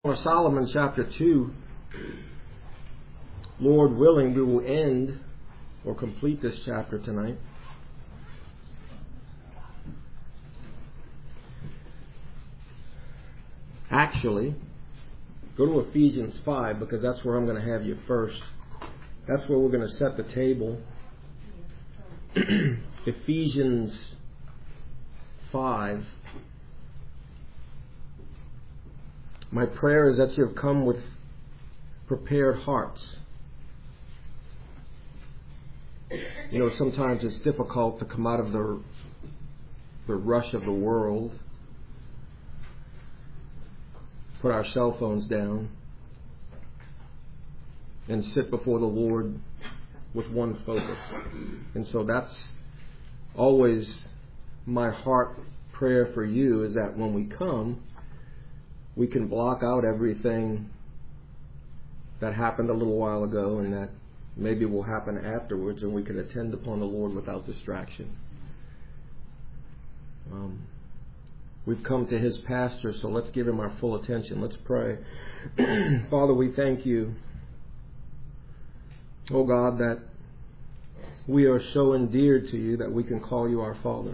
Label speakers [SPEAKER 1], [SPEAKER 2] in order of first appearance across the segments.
[SPEAKER 1] For Solomon chapter 2, Lord willing, we will end or complete this chapter tonight. Actually, go to Ephesians 5 because that's where I'm going to have you first. That's where we're going to set the table. Ephesians 5. My prayer is that you have come with prepared hearts. You know, sometimes it's difficult to come out of the rush of the world, put our cell phones down, and sit before the Lord with one focus. And so that's always my heart prayer for you, is that when we come, we can block out everything that happened a little while ago and that maybe will happen afterwards, and we can attend upon the Lord without distraction. We've come to His pasture, so let's give Him our full attention. Let's pray. Father, we thank You, oh God, that we are so endeared to You that we can call You our Father.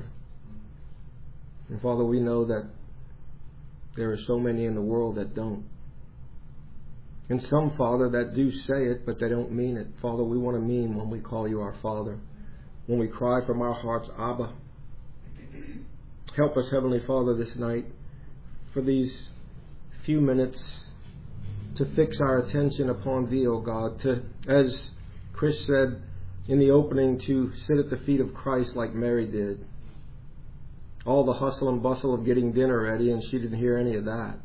[SPEAKER 1] And Father, we know that there are so many in the world that don't. And some, Father, that do say it, but they don't mean it. Father, we want to mean when we call You our Father. When we cry from our hearts, Abba. Help us, Heavenly Father, this night, for these few minutes, to fix our attention upon Thee, O God. To, as Chris said in the opening, to sit at the feet of Christ like Mary did. All the hustle and bustle of getting dinner ready, and she didn't hear any of that.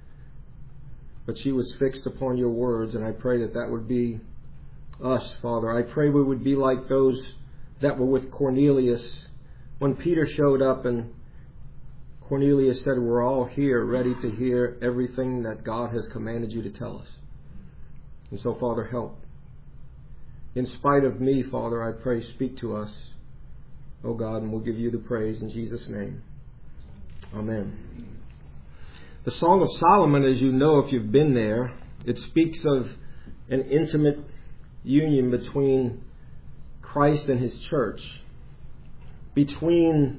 [SPEAKER 1] But she was fixed upon Your words, and I pray that that would be us, Father. I pray we would be like those that were with Cornelius. When Peter showed up and Cornelius said, we're all here ready to hear everything that God has commanded You to tell us. And so, Father, help. In spite of me, Father, I pray, speak to us, oh God, and we'll give You the praise in Jesus' name. Amen. The Song of Solomon, as you know if you've been there, it speaks of an intimate union between Christ and His church, between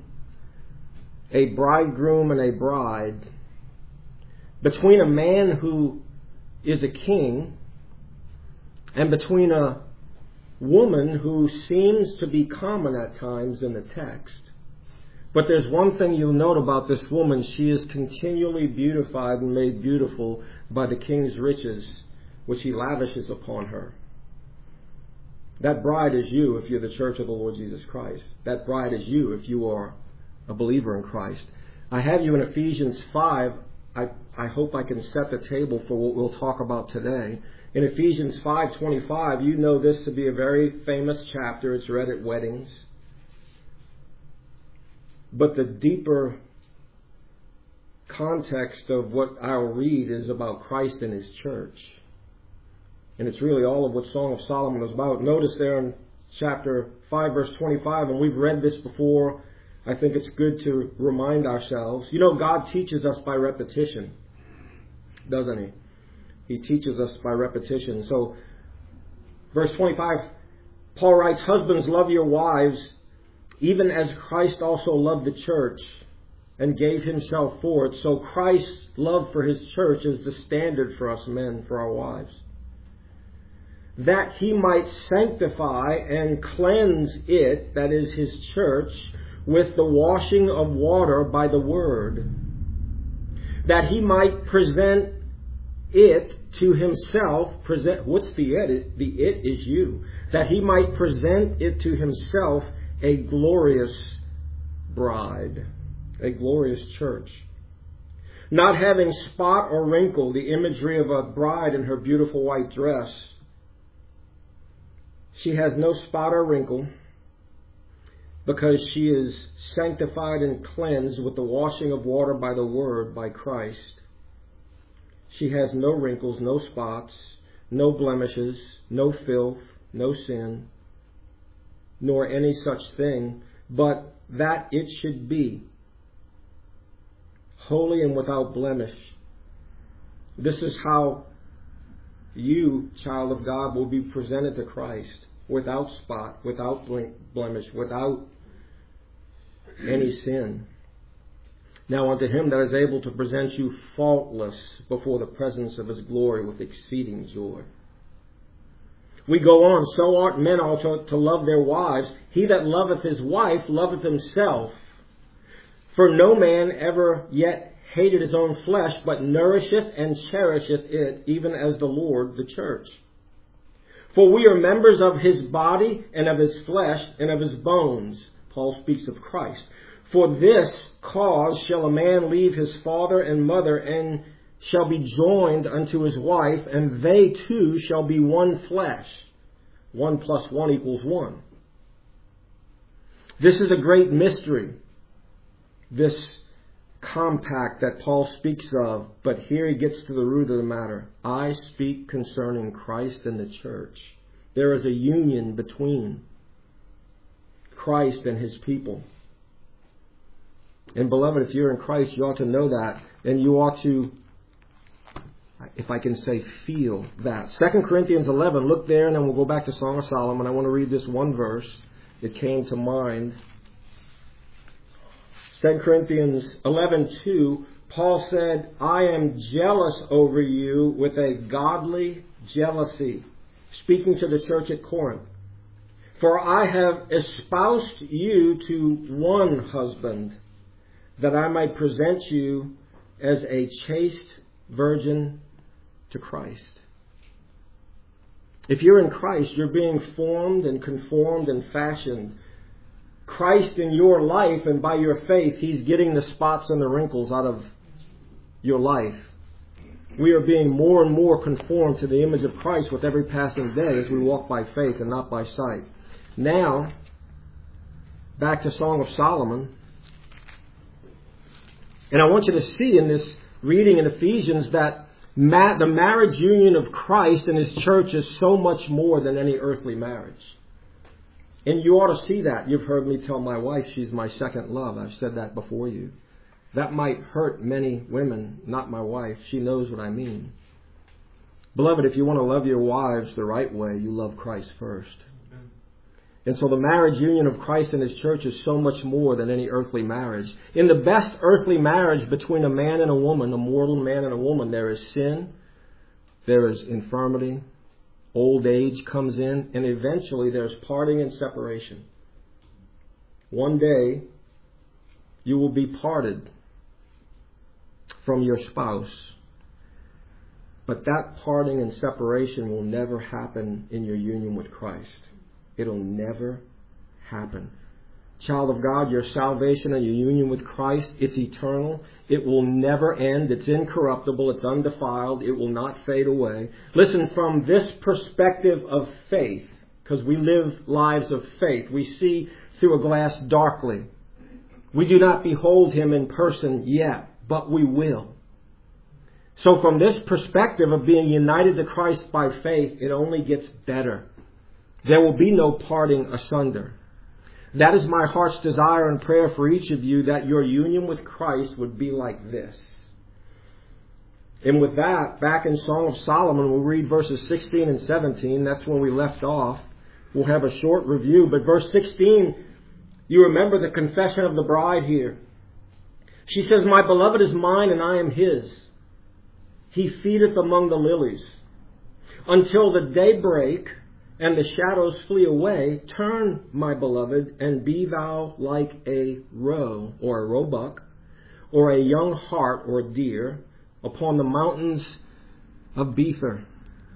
[SPEAKER 1] a bridegroom and a bride, between a man who is a king and between a woman who seems to be common at times in the text. But there's one thing you'll note about this woman. She is continually beautified and made beautiful by the king's riches, which he lavishes upon her. That bride is you if you're the church of the Lord Jesus Christ. That bride is you if you are a believer in Christ. I have you in Ephesians 5. I hope I can set the table for what we'll talk about today. In Ephesians 5:25, you know this to be a very famous chapter. It's read at weddings. But the deeper context of what I'll read is about Christ and His church. And it's really all of what Song of Solomon is about. Notice there in chapter 5, verse 25, and we've read this before. I think it's good to remind ourselves. You know, God teaches us by repetition, doesn't He? He teaches us by repetition. So, verse 25, Paul writes, husbands, love your wives, even as Christ also loved the church and gave Himself for it. So Christ's love for His church is the standard for us men, for our wives. That He might sanctify and cleanse it, that is His church, with the washing of water by the word. That He might present it to Himself. What's the it? The it is you. That He might present it to Himself a glorious bride, a glorious church, not having spot or wrinkle, the imagery of a bride in her beautiful white dress. She has no spot or wrinkle because she is sanctified and cleansed with the washing of water by the word, by Christ. She has no wrinkles, no spots, no blemishes, no filth, no sin, nor any such thing, but that it should be holy and without blemish This is how you, child of God, will be presented to Christ without spot, without blemish, without any sin. Now unto Him that is able to present you faultless before the presence of His glory with exceeding joy. We go on, so ought men also to love their wives. He that loveth his wife loveth himself. For no man ever yet hated his own flesh, but nourisheth and cherisheth it, even as the Lord the church. For we are members of His body, and of His flesh, and of His bones. Paul speaks of Christ. For this cause shall a man leave his father and mother, and shall be joined unto his wife, and they two shall be one flesh. 1 + 1 = 1. This is a great mystery, this compact that Paul speaks of, but here he gets to the root of the matter. I speak concerning Christ and the church. There is a union between Christ and His people. And beloved, if you're in Christ, you ought to know that, and you ought to, if I can say, feel that. 2 Corinthians 11, look there, and then we'll go back to Song of Solomon. I want to read this one verse. It came to mind. 2 Corinthians 11:2, Paul said, I am jealous over you with a godly jealousy. Speaking to the church at Corinth. For I have espoused you to one husband, that I might present you as a chaste virgin to Christ. If you're in Christ, you're being formed and conformed and fashioned. Christ in your life, and by your faith, He's getting the spots and the wrinkles out of your life. We are being more and more conformed to the image of Christ with every passing day as we walk by faith and not by sight. Now, back to Song of Solomon. And I want you to see in this reading in Ephesians that the marriage union of Christ and His church is so much more than any earthly marriage. And you ought to see that. You've heard me tell my wife she's my second love. I've said that before you. That might hurt many women, not my wife. She knows what I mean. Beloved, if you want to love your wives the right way, you love Christ first. And so the marriage union of Christ and His church is so much more than any earthly marriage. In the best earthly marriage between a man and a woman, a mortal man and a woman, there is sin, there is infirmity, old age comes in, and eventually there's parting and separation. One day, you will be parted from your spouse. But that parting and separation will never happen in your union with Christ. It'll never happen. Child of God, your salvation and your union with Christ, it's eternal. It will never end. It's incorruptible. It's undefiled. It will not fade away. Listen, from this perspective of faith, because we live lives of faith, we see through a glass darkly. We do not behold Him in person yet, but we will. So from this perspective of being united to Christ by faith, it only gets better. There will be no parting asunder. That is my heart's desire and prayer for each of you, that your union with Christ would be like this. And with that, back in Song of Solomon, we'll read verses 16 and 17. That's where we left off. We'll have a short review. But verse 16, you remember the confession of the bride here. She says, my beloved is mine and I am his. He feedeth among the lilies. Until the day break and the shadows flee away, turn, my beloved, and be thou like a roe or a roebuck or a young hart or deer upon the mountains of Bether.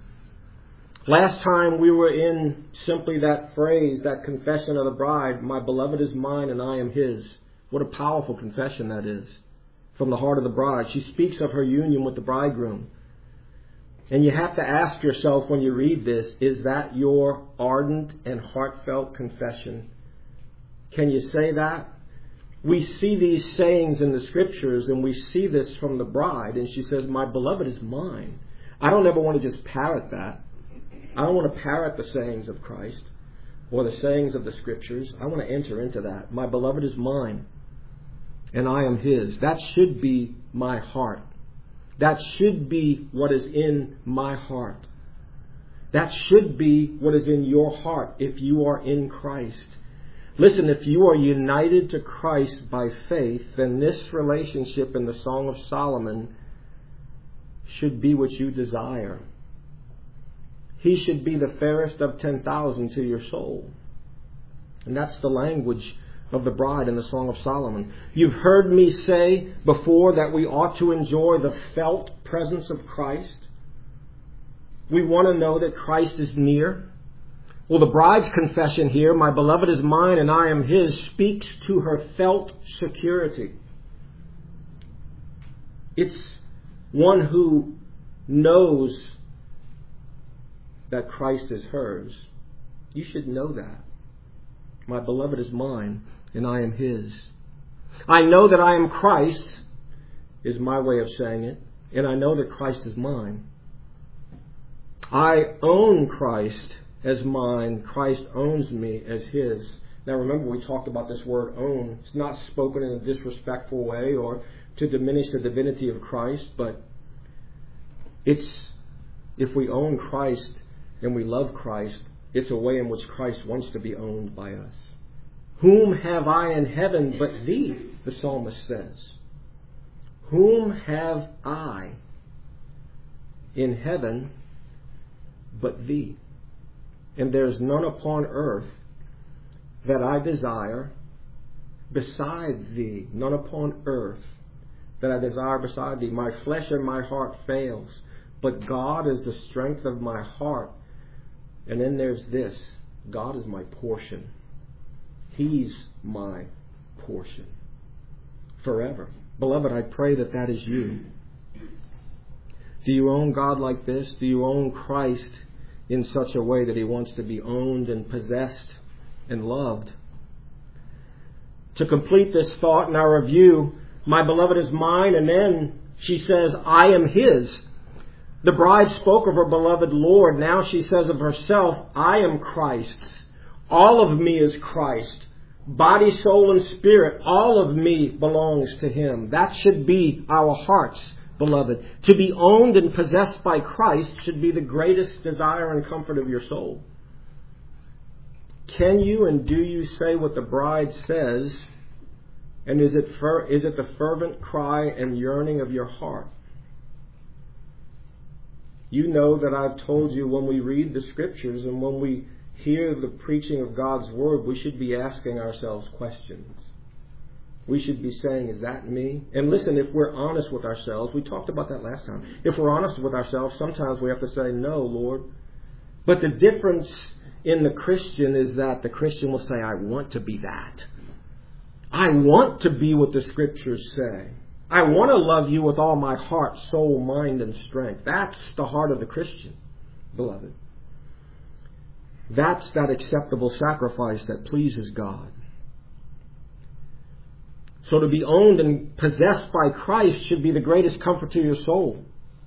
[SPEAKER 1] Last time we were in simply that phrase, that confession of the bride, my beloved is mine and I am his. What a powerful confession that is from the heart of the bride. She speaks of her union with the bridegroom. And you have to ask yourself when you read this, is that your ardent and heartfelt confession? Can you say that? We see these sayings in the Scriptures, and we see this from the bride, and she says, my beloved is mine. I don't ever want to just parrot that. I don't want to parrot the sayings of Christ or the sayings of the Scriptures. I want to enter into that. My beloved is mine, and I am his. That should be my heart. That should be what is in my heart. That should be what is in your heart if you are in Christ. Listen, if you are united to Christ by faith, then this relationship in the Song of Solomon should be what you desire. He should be the fairest of 10,000 to your soul. And that's the language of the bride in the Song of Solomon. You've heard me say before that we ought to enjoy the felt presence of Christ. We want to know that Christ is near. Well, the bride's confession here, my beloved is mine and I am his, speaks to her felt security. It's one who knows that Christ is hers. You should know that. My beloved is mine and I am his. I know that I am Christ, is my way of saying it, and I know that Christ is mine. I own Christ as mine. Christ owns me as his. Now remember, we talked about this word own. It's not spoken in a disrespectful way or to diminish the divinity of Christ, but it's, if we own Christ and we love Christ, it's a way in which Christ wants to be owned by us. Whom have I in heaven but thee, the psalmist says. Whom have I in heaven but thee? And there is none upon earth that I desire beside thee. None upon earth that I desire beside thee. My flesh and my heart fails, but God is the strength of my heart. And then there's this: God is my portion. He's my portion forever. Beloved, I pray that that is you. Do you own God like this? Do you own Christ in such a way that he wants to be owned and possessed and loved? To complete this thought in our review, my beloved is mine, and then she says, I am his. The bride spoke of her beloved Lord. Now she says of herself, I am Christ's. All of me is Christ. Body, soul, and spirit, all of me belongs to him. That should be our hearts, beloved. To be owned and possessed by Christ should be the greatest desire and comfort of your soul. Can you and do you say what the bride says? And is it the fervent cry and yearning of your heart? You know that I've told you, when we read the Scriptures and when we hear the preaching of God's Word, we should be asking ourselves questions. We should be saying, is that me? And listen, if we're honest with ourselves, we talked about that last time. If we're honest with ourselves, sometimes we have to say, no, Lord. But the difference in the Christian is that the Christian will say, I want to be that. I want to be what the Scriptures say. I want to love you with all my heart, soul, mind, and strength. That's the heart of the Christian, beloved. That's that acceptable sacrifice that pleases God. So to be owned and possessed by Christ should be the greatest comfort to your soul.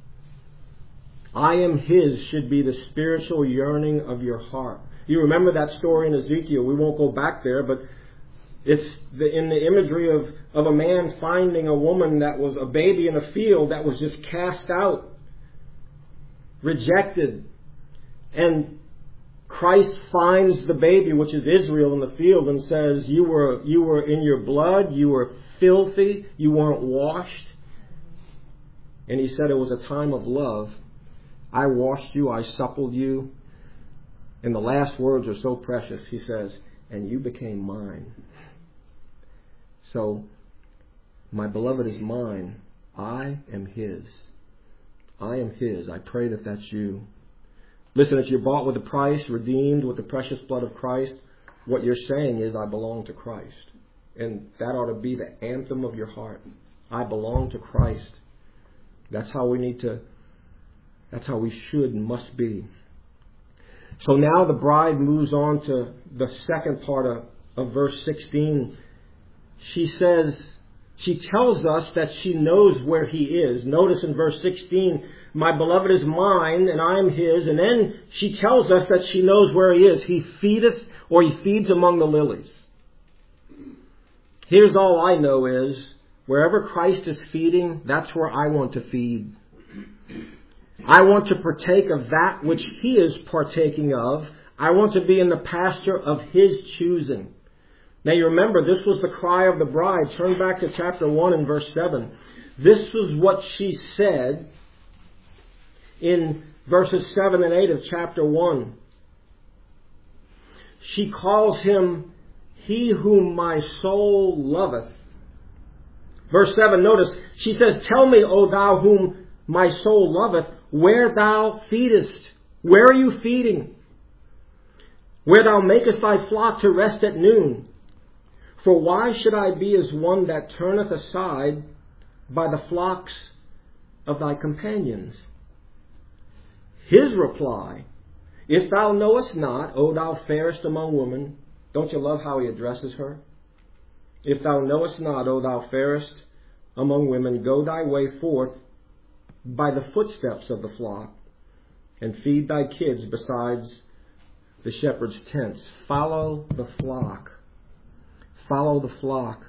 [SPEAKER 1] I am his should be the spiritual yearning of your heart. You remember that story in Ezekiel. We won't go back there, but it's in the imagery of a man finding a woman that was a baby in a field that was just cast out, rejected. And Christ finds the baby, which is Israel, in the field and says, you were in your blood, you were filthy, you weren't washed. And he said it was a time of love. I washed you, I suppled you. And the last words are so precious. He says, and you became mine. So, my beloved is mine. I am his. I am his. I pray that that's you. Listen, if you're bought with a price, redeemed with the precious blood of Christ, what you're saying is, I belong to Christ. And that ought to be the anthem of your heart. I belong to Christ. That's how we should and must be. So now the bride moves on to the second part of verse 16. She tells us that she knows where he is. Notice in verse 16, my beloved is mine and I am his. And then she tells us that she knows where he is. He feedeth, or he feeds among the lilies. Here's all I know is, wherever Christ is feeding, that's where I want to feed I want to partake of that which He is partaking of. I want to be in the pasture of His choosing. Now you remember, this was the cry of the bride. Turn back to chapter 1 and verse 7. This was what she said in verses 7 and 8 of chapter 1. She calls Him, He whom my soul loveth. Verse 7, notice, she says, Tell me, O thou whom my soul loveth, where thou feedest. Where are you feeding? Where thou makest thy flock to rest at noon. For why should I be as one that turneth aside by the flocks of thy companions? His reply, If thou knowest not, O thou fairest among women. Don't you love how he addresses her? If thou knowest not, O thou fairest among women, go thy way forth by the footsteps of the flock, and feed thy kids besides the shepherd's tents. Follow the flock. Follow the flock.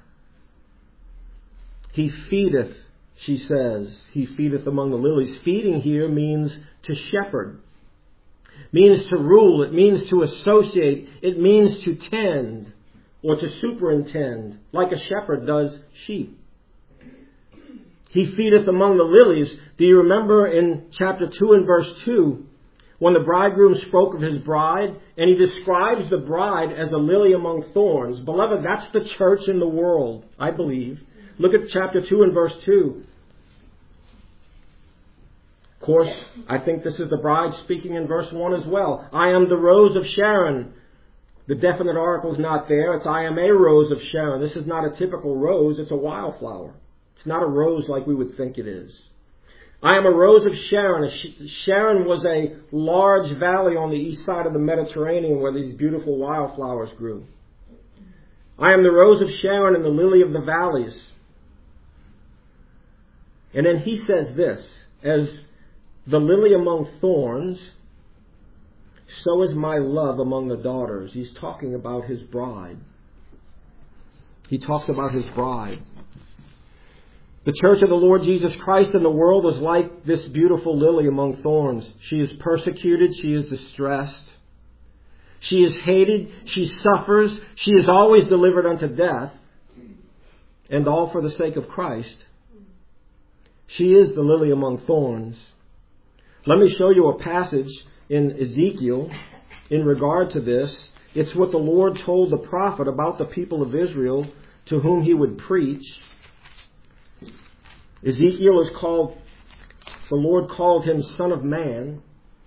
[SPEAKER 1] He feedeth, she says. He feedeth among the lilies. Feeding here means to shepherd. Means to rule. It means to associate. It means to tend or to superintend, like a shepherd does sheep. He feedeth among the lilies. Do you remember in chapter 2 and verse 2, when the bridegroom spoke of his bride, and he describes the bride as a lily among thorns? Beloved, that's the church in the world, I believe. Look at chapter 2 and verse 2. Of course, I think this is the bride speaking in verse 1 as well. I am the rose of Sharon. The definite article is not there. It's I am a rose of Sharon. This is not a typical rose. It's a wildflower. It's not a rose like we would think it is. I am a rose of Sharon. Sharon was a large valley on the east side of the Mediterranean where these beautiful wildflowers grew. I am the rose of Sharon and the lily of the valleys. And then he says this, as the lily among thorns, so is my love among the daughters. He's talking about his bride. He talks about his bride. The church of the Lord Jesus Christ in the world is like this beautiful lily among thorns. She is persecuted. She is distressed. She is hated. She suffers. She is always delivered unto death. And all for the sake of Christ. She is the lily among thorns. Let me show you a passage in Ezekiel in regard to this. It's what the Lord told the prophet about the people of Israel to whom he would preach. Ezekiel is called, the Lord called him Son of Man.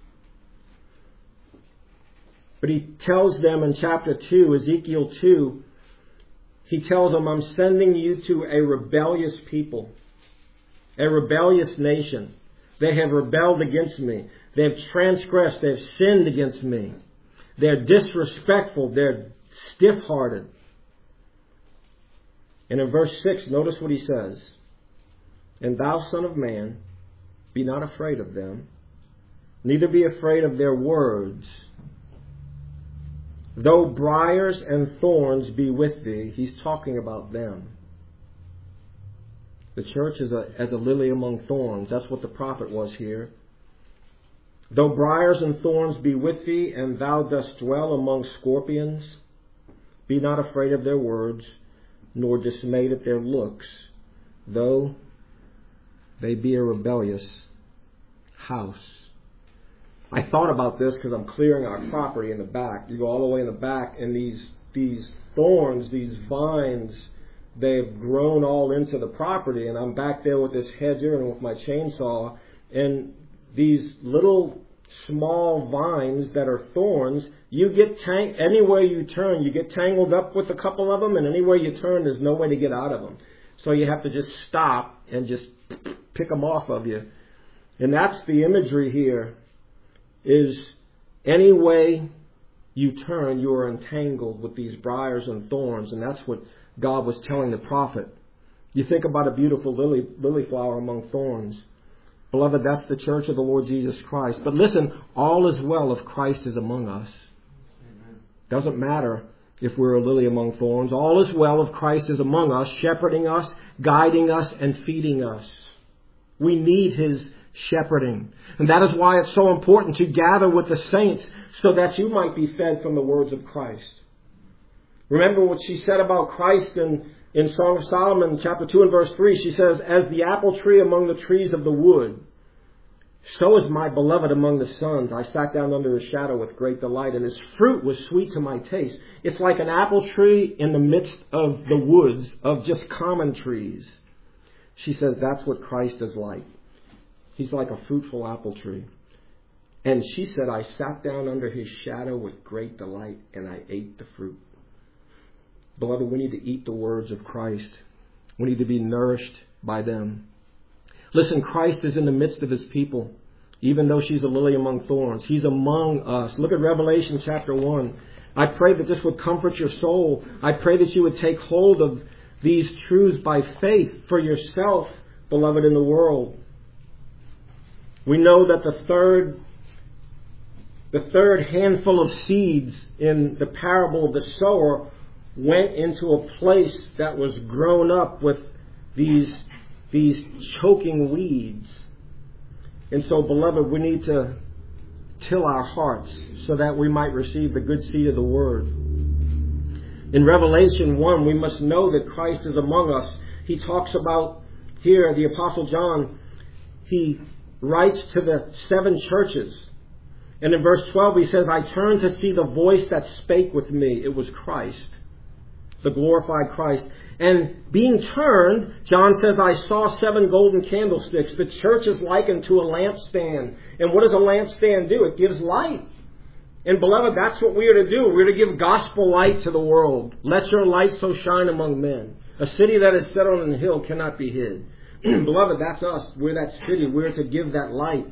[SPEAKER 1] But he tells them in chapter 2, Ezekiel 2, he tells them, I'm sending you to a rebellious people, a rebellious nation. They have rebelled against me. They have transgressed. They have sinned against me. They're disrespectful. They're stiff-hearted. And in verse 6, notice what he says. And thou, son of man, be not afraid of them, neither be afraid of their words. Though briars and thorns be with thee, he's talking about them. The church is as a lily among thorns. That's what the prophet was here. Though briars and thorns be with thee, and thou dost dwell among scorpions, be not afraid of their words, nor dismayed at their looks, though they be a rebellious house. I thought about this because I'm clearing our property in the back. You go all the way in the back, and these thorns, these vines, they've grown all into the property, and I'm back there with this hedger and with my chainsaw, and these little small vines that are thorns, you get anywhere you turn, you get tangled up with a couple of them, and anywhere you turn, there's no way to get out of them. So you have to just stop and just pick them off of you. And that's the imagery here, is any way you turn, you are entangled with these briars and thorns, and that's what God was telling the prophet. You think about a beautiful lily flower among thorns. Beloved, that's the church of the Lord Jesus Christ. But listen, all is well if Christ is among us. Amen. Doesn't matter if we're a lily among thorns. All is well if Christ is among us, shepherding us, guiding us, and feeding us. We need His shepherding. And that is why it's so important to gather with the saints so that you might be fed from the words of Christ. Remember what she said about Christ in Song of Solomon, chapter 2 and verse 3. She says, "As the apple tree among the trees of the wood, so is my beloved among the sons. I sat down under his shadow with great delight, and his fruit was sweet to my taste." It's like an apple tree in the midst of the woods of just common trees. She says that's what Christ is like. He's like a fruitful apple tree. And she said, "I sat down under his shadow with great delight, and I ate the fruit." Beloved, we need to eat the words of Christ. We need to be nourished by them. Listen, Christ is in the midst of his people, even though she's a lily among thorns. He's among us. Look at Revelation chapter 1. I pray that this would comfort your soul. I pray that you would take hold of these truths by faith for yourself, beloved, in the world. We know that the third handful of seeds in the parable of the sower went into a place that was grown up with these choking weeds. And so, beloved, we need to till our hearts so that we might receive the good seed of the Word. In Revelation 1, we must know that Christ is among us. He talks about here, the Apostle John, he writes to the 7 churches. And in verse 12 he says, "I turned to see the voice that spake with me." It was Christ, the glorified Christ. "And being turned," John says, "I saw 7 golden candlesticks." The church is likened to a lampstand. And what does a lampstand do? It gives light. And beloved, that's what we are to do. We're to give gospel light to the world. "Let your light so shine among men. A city that is set on a hill cannot be hid." Beloved, that's us. We're that city. We're to give that light.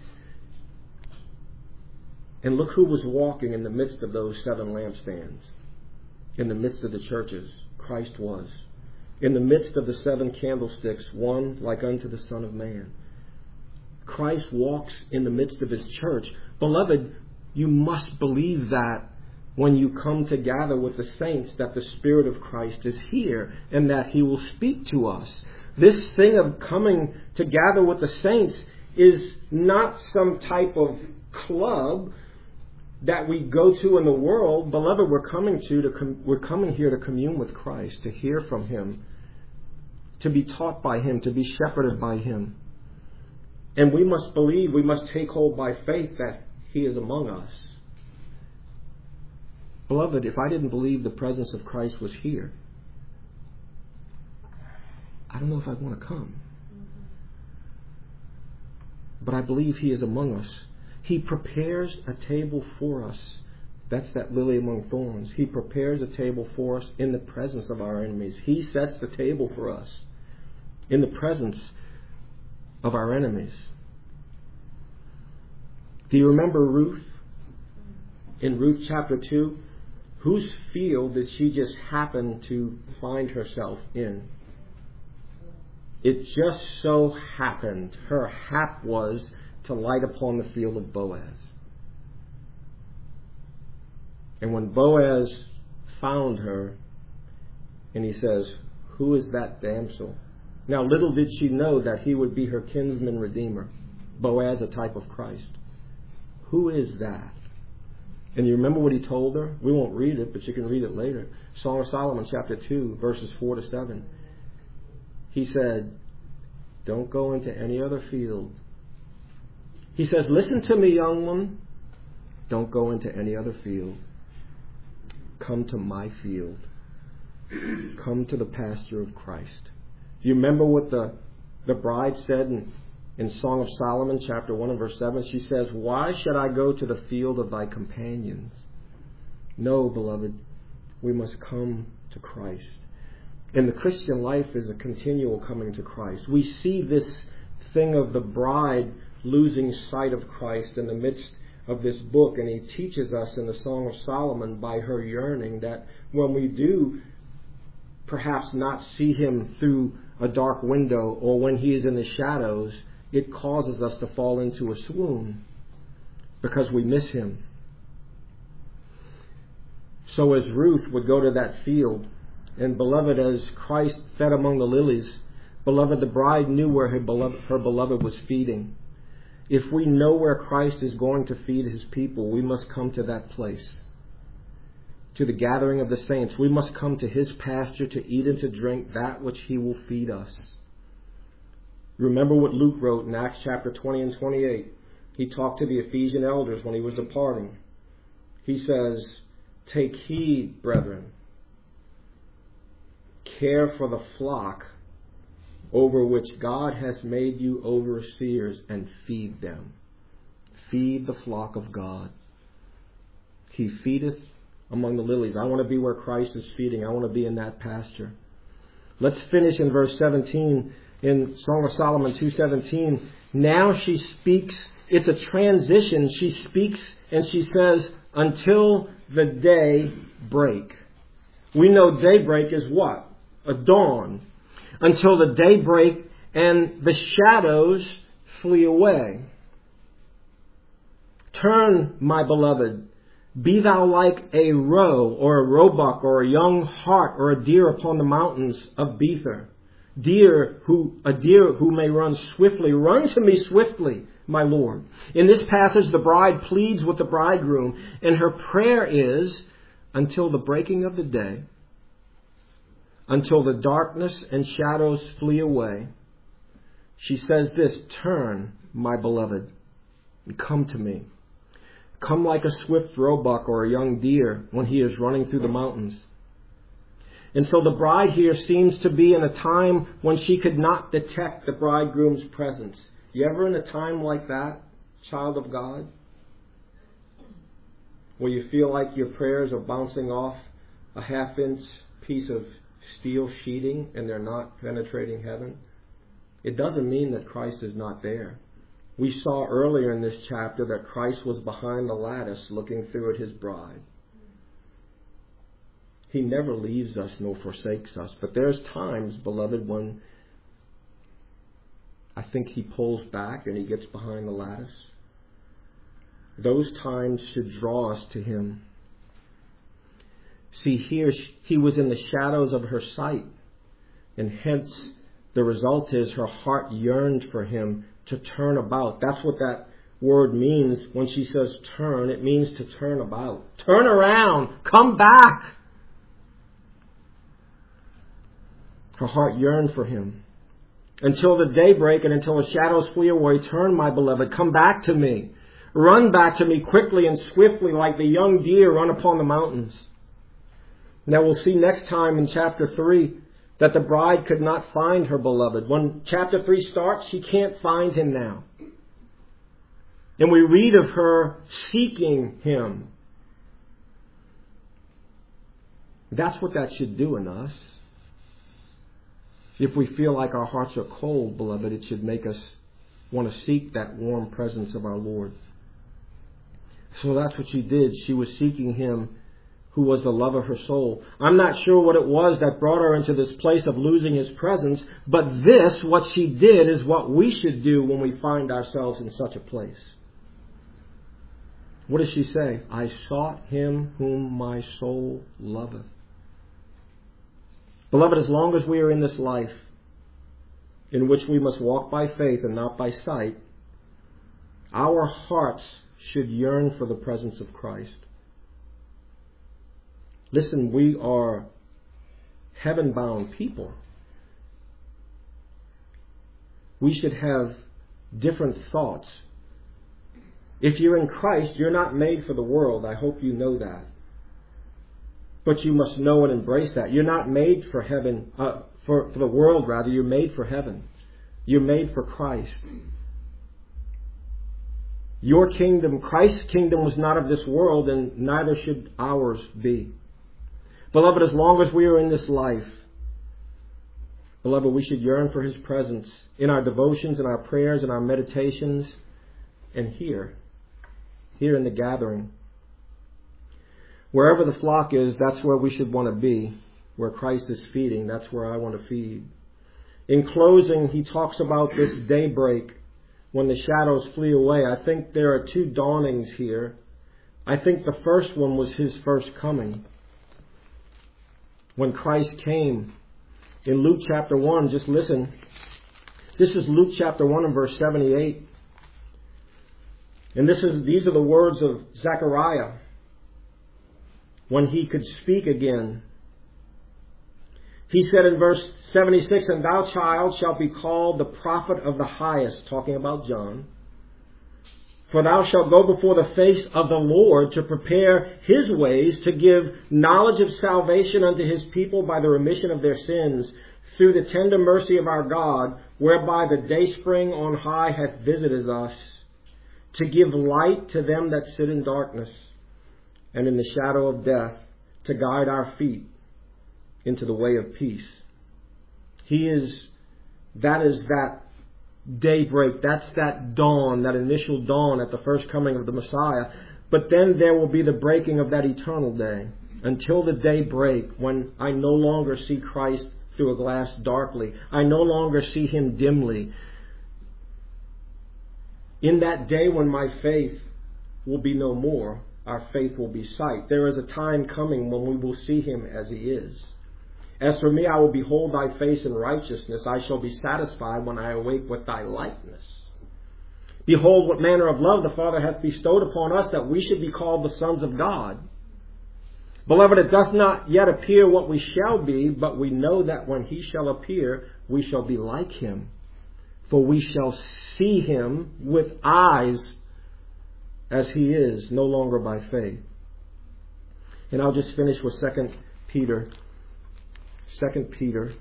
[SPEAKER 1] And look who was walking in the midst of those 7 lampstands. In the midst of the churches, Christ was. In the midst of the 7 candlesticks, one like unto the Son of Man. Christ walks in the midst of his church. Beloved, you must believe that when you come to gather with the saints, that the Spirit of Christ is here and that he will speak to us. This thing of coming to gather with the saints is not some type of club that we go to in the world. Beloved, we're coming here to commune with Christ, to hear from him, to be taught by him, to be shepherded by him. And we must believe, we must take hold by faith that he is among us. Beloved, if I didn't believe the presence of Christ was here, I don't know if I'd want to come. But I believe he is among us. He prepares a table for us. That's that lily among thorns. He prepares a table for us in the presence of our enemies. He sets the table for us in the presence of our enemies. Do you remember Ruth? In Ruth chapter 2, whose field did she just happen to find herself in? It just so happened her hap was to light upon the field of Boaz. And when Boaz found her, and he says, "Who is that damsel?" Now little did she know that he would be her kinsman redeemer. Boaz, a type of Christ. Who is that? And you remember what he told her? We won't read it, but you can read it later. Song of Solomon chapter 2, verses 4 to 7. He said, "Don't go into any other field." He says, "Listen to me, young one. Don't go into any other field. Come to my field. Come to the pasture of Christ." Do you remember what the bride said in Song of Solomon, chapter 1 and verse 7? She says, "Why should I go to the field of thy companions?" No, beloved, we must come to Christ. And the Christian life is a continual coming to Christ. We see this thing of the bride losing sight of Christ in the midst of this book, and he teaches us in the Song of Solomon by her yearning that when we do perhaps not see him through a dark window or when he is in the shadows, it causes us to fall into a swoon because we miss him. So as Ruth would go to that field, and beloved, as Christ fed among the lilies, beloved, the bride knew where her beloved was feeding. If we know where Christ is going to feed His people, we must come to that place, to the gathering of the saints. We must come to His pasture to eat and to drink that which He will feed us. Remember what Luke wrote in Acts chapter 20 and 28. He talked to the Ephesian elders when he was departing. He says, "Take heed, brethren. Care for the flock over which God has made you overseers, and feed them." Feed the flock of God. He feedeth among the lilies. I want to be where Christ is feeding. I want to be in that pasture. Let's finish in verse 17 in Song of Solomon 2:17. Now she speaks. It's a transition. She speaks and she says, until the day break. We know daybreak is what? A dawn. Until the daybreak and the shadows flee away. Turn, my beloved, be thou like a roe or a roebuck or a young hart or a deer upon the mountains of Bether. A deer who may run swiftly. Run to me swiftly, my Lord. In this passage, the bride pleads with the bridegroom, and her prayer is, until the breaking of the day, until the darkness and shadows flee away. She says this, turn, my beloved, and come to me. Come like a swift roebuck or a young deer when he is running through the mountains. And so the bride here seems to be in a time when she could not detect the bridegroom's presence. You ever in a time like that, child of God? Where you feel like your prayers are bouncing off a half-inch piece of steel sheeting and they're not penetrating heaven? It doesn't mean that Christ is not there. We saw earlier in this chapter that Christ was behind the lattice looking through at His bride. He never leaves us nor forsakes us. But there's times, beloved, when I think He pulls back and He gets behind the lattice. Those times should draw us to Him. See, here He was in the shadows of her sight. And hence, the result is her heart yearned for Him to turn about. That's what that word means when she says turn. It means to turn about. Turn around. Come back. Her heart yearned for Him. Until the daybreak and until the shadows flee away, turn, my beloved, come back to me. Run back to me quickly and swiftly like the young deer run upon the mountains. Now we'll see next time in chapter 3 that the bride could not find her beloved. When chapter 3 starts, she can't find him now. And we read of her seeking Him. That's what that should do in us. If we feel like our hearts are cold, beloved, it should make us want to seek that warm presence of our Lord. So that's what she did. She was seeking Him who was the love of her soul. I'm not sure what it was that brought her into this place of losing His presence, but this, what she did, is what we should do when we find ourselves in such a place. What does she say? I sought Him whom my soul loveth. Beloved, as long as we are in this life, in which we must walk by faith and not by sight, our hearts should yearn for the presence of Christ. Listen, we are heaven-bound people. We should have different thoughts. If you're in Christ, you're not made for the world. I hope you know that. But you must know and embrace that. You're not made for heaven, for the world rather. You're made for heaven. You're made for Christ. Your kingdom, Christ's kingdom, was not of this world, and neither should ours be. Beloved, as long as we are in this life, beloved, we should yearn for His presence in our devotions, in our prayers, in our meditations, and here in the gathering. Wherever the flock is, that's where we should want to be. Where Christ is feeding, that's where I want to feed. In closing, he talks about this daybreak when the shadows flee away. I think there are two dawnings here. I think the first one was His first coming. When Christ came. In Luke chapter 1, just listen. This is Luke chapter 1 and verse 78. And these are the words of Zechariah when he could speak again. He said in verse 76, "And thou, child, shalt be called the prophet of the highest," talking about John. "For thou shalt go before the face of the Lord to prepare his ways, to give knowledge of salvation unto his people by the remission of their sins, through the tender mercy of our God, whereby the dayspring on high hath visited us, to give light to them that sit in darkness and in the shadow of death, to guide our feet into the way of peace." That is that daybreak. That's that dawn, that initial dawn at the first coming of the Messiah. But then there will be the breaking of that eternal day, until the day break when I no longer see Christ through a glass darkly. I no longer see him dimly. In that day when my faith will be no more, our faith will be sight. There is a time coming when we will see him as he is. "As for me, I will behold thy face in righteousness. I shall be satisfied when I awake with thy likeness. Behold, what manner of love the Father hath bestowed upon us, that we should be called the sons of God. Beloved, it doth not yet appear what we shall be, but we know that when he shall appear, we shall be like him. For we shall see him with eyes as he is, no longer by faith." And I'll just finish with 2 Peter. 2 Peter.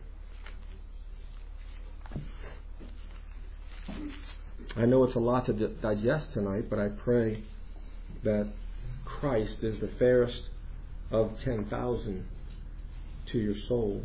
[SPEAKER 1] I know it's a lot to digest tonight, but I pray that Christ is the fairest of 10,000 to your soul.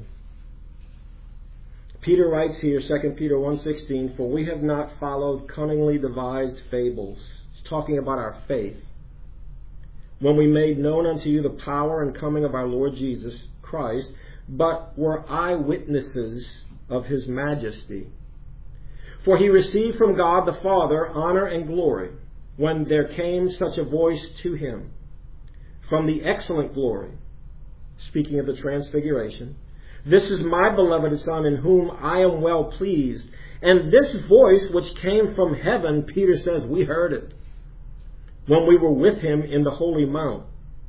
[SPEAKER 1] Peter writes here, 2 Peter 1:16, "For we have not followed cunningly devised fables." He's talking about our faith. "When we made known unto you the power and coming of our Lord Jesus Christ, but were eyewitnesses of his majesty. For he received from God the Father honor and glory, when there came such a voice to him from the excellent glory," speaking of the transfiguration, "This is my beloved Son, in whom I am well pleased." And this voice which came from heaven, Peter says, we heard it when we were with him in the holy mount.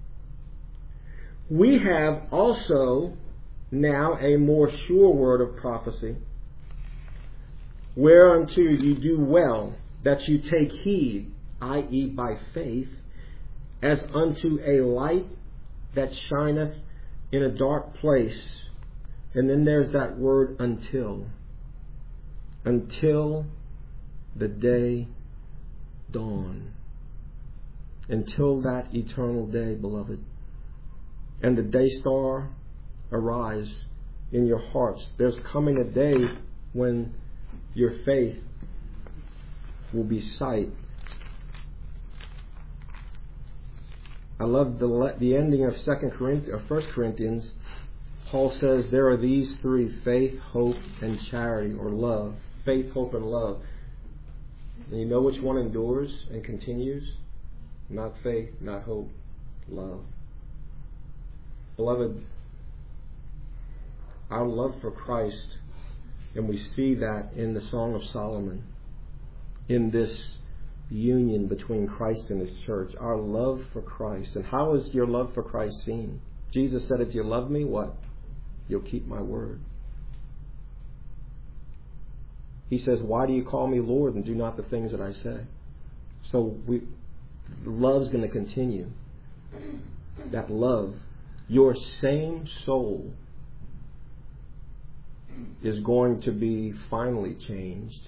[SPEAKER 1] "We have also now a more sure word of prophecy, whereunto you do well that you take heed, i.e. by faith, as unto a light that shineth in a dark place." And then there's that word "until." Until the day dawn. Until that eternal day, beloved. And the day star arise in your hearts. There's coming a day when your faith will be sight. I love the ending of 1 Corinthians. Paul says there are these three: faith, hope, and charity, or love. Faith, hope, and love. And you know which one endures and continues? Not faith, not hope, love. Beloved, our love for Christ, and we see that in the Song of Solomon, in this union between Christ and his church, our love for Christ. And how is your love for Christ seen? Jesus said, "If you love me, what? You'll keep my word." He says, "Why do you call me Lord and do not the things that I say?" So love's going to continue. That love, your same soul is going to be finally changed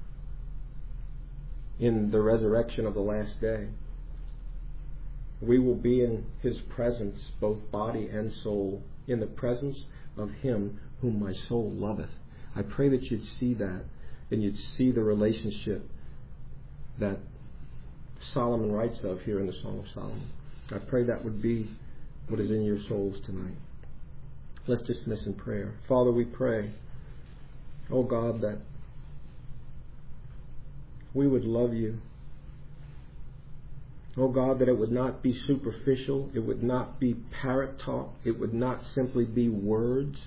[SPEAKER 1] in the resurrection of the last day. We will be in his presence, both body and soul, in the presence of him whom my soul loveth. I pray that you'd see that, and you'd see the relationship that Solomon writes of here in the Song of Solomon. I pray that would be what is in your souls tonight. Let's dismiss in prayer. Father, we pray, oh God, that we would love you. Oh God, that it would not be superficial. It would not be parrot talk. It would not simply be words.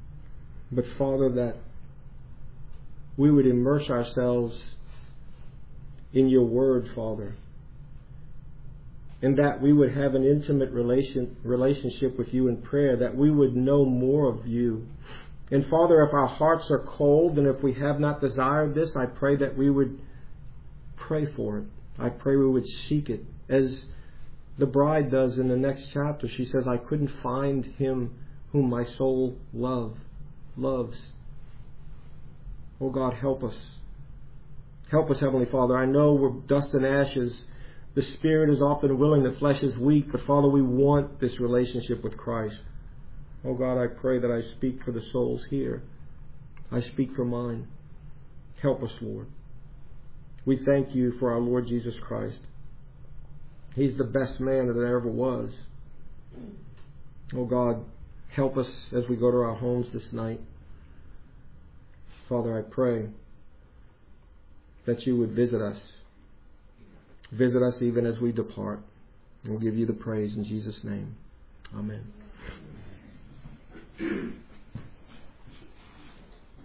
[SPEAKER 1] But Father, that we would immerse ourselves in your word, Father. And that we would have an intimate relationship with you in prayer, that we would know more of you. And Father, if our hearts are cold and if we have not desired this, I pray that we would pray for it. I pray we would seek it. As the bride does in the next chapter, she says, I couldn't find him whom my soul loves. Oh God, help us. Help us, Heavenly Father. I know we're dust and ashes. The spirit is often willing, the flesh is weak, but Father, we want this relationship with Christ. Oh God, I pray that I speak for the souls here. I speak for mine. Help us, Lord. We thank you for our Lord Jesus Christ. He's the best man that there ever was. Oh God, help us as we go to our homes this night. Father, I pray that you would visit us. Visit us even as we depart. We'll give you the praise in Jesus' name. Amen.